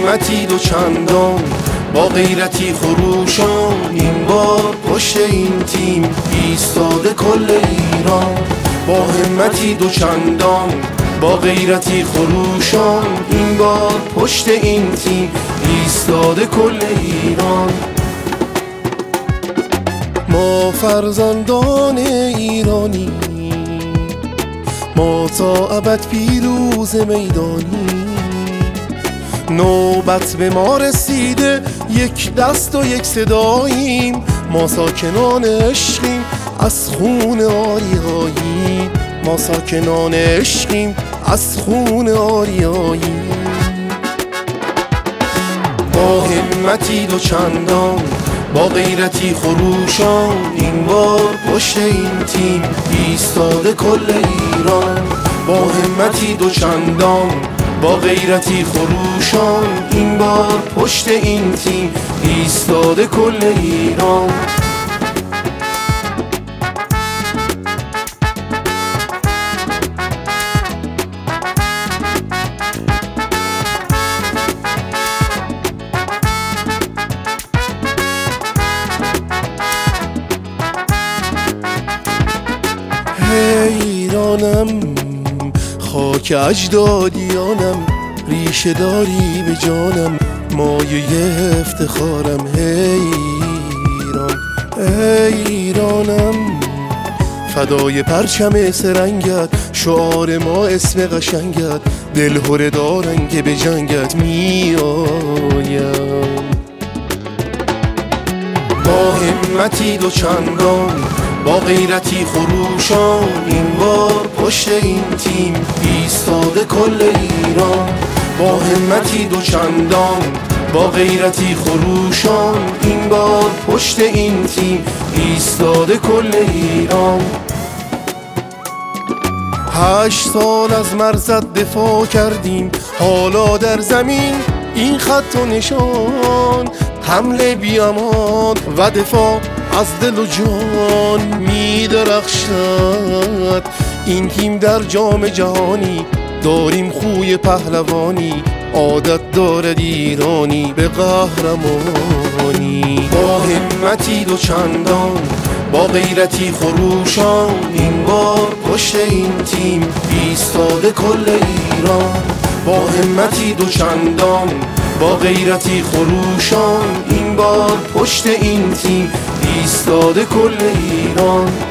همتی دو چندان، با غیرتی خروشان، این بار پشت این تیم ایستاده کل ایران. با همتی دو چندان، با غیرتی خروشان، این بار پشت این تیم ایستاده کل ایران. ما فرزندان ایرانی، ما تا ابد پیروز میدانی. نوبت به ما رسیده، یک دست و یک صداییم. ما ساکنان عشقیم، از خون آریایی. ما ساکنان عشقیم، از خون آریایی. با همتی دو چندان، با غیرتی خروشان، این بار پشت این تیم ایستاده کل ایران. با همتی دو چندان، با غیرتی خروشان، این بار پشت این تیم ایستاده کل ایران. ایرانم خاک اجدادیانم، ریشه داری به جانم، مایه افتخارم. ایران ایرانم فدای پرچم سرنگت، شعار ما اسم قشنگت، دلهره دارن که به جنگت می آیم. با همتی دو چندان، با غیرتی خروشان، این بار پشت این تیم ایستاده کل ایران. با همتی دو چندان، با غیرتی خروشان، این بار پشت این تیم ایستاده کل ایران. 8 سال از مرزت دفاع کردیم، حالا در زمین این خط و نشان. حمله بیامان و دفاع از دل و جان می درخشد. این تیم در جام جهانی داریم خوی پهلوانی، عادت دارد ایرانی به قهرمانی. با همتی دو چندان، با غیرتی خروشان، این بار پشت این تیم ایستاده کل ایران. با همتی دو چندان، با غیرتی خروشان، این بار پشت این تیم ایستاده کل ایران.